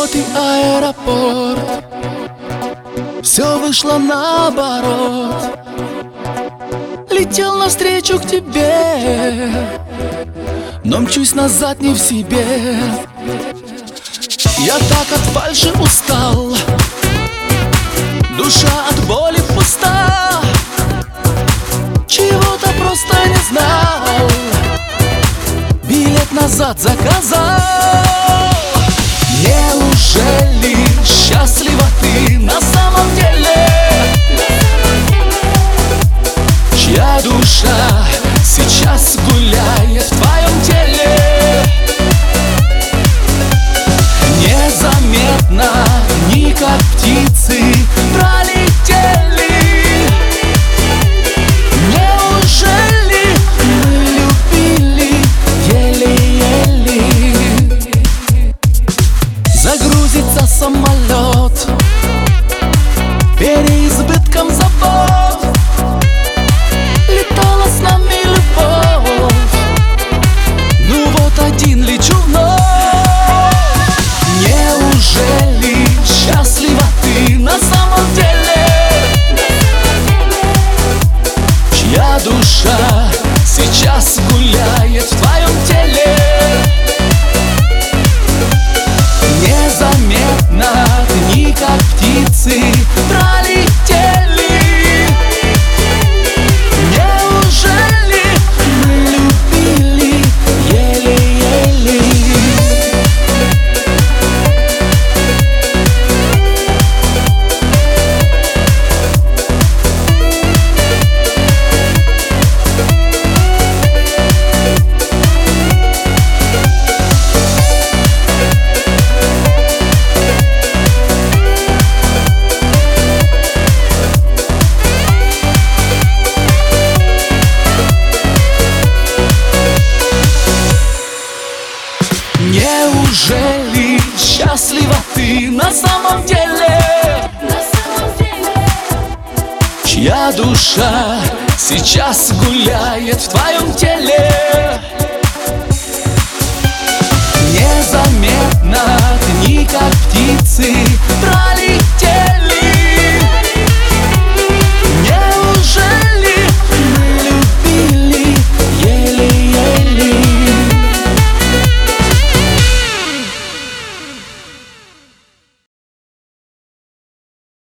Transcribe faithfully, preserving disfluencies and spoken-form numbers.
Вот и аэропорт, все вышло наоборот. Летел навстречу к тебе, но мчусь назад не в себе. Я так от фальши устал, душа от боли пуста. Чего-то просто не знал, билет назад заказал. Неужели счастлива ты на самом деле? Чья душа сейчас гуляет в твоем теле? Незаметно, не как птицы пролетели. Неужели мы любили еле-еле? Загрузится самолет переизбытком забот. Летала с нами любовь, ну вот один лечу вновь. Неужели счастлива ты на самом деле? Чья душа сейчас гуляет в твоем теле? Незаметно, дни как птицы пролетели. Неужели мы любили еле-еле? Неужели счастлива ты на самом деле? Чья душа сейчас гуляет в твоем теле? Не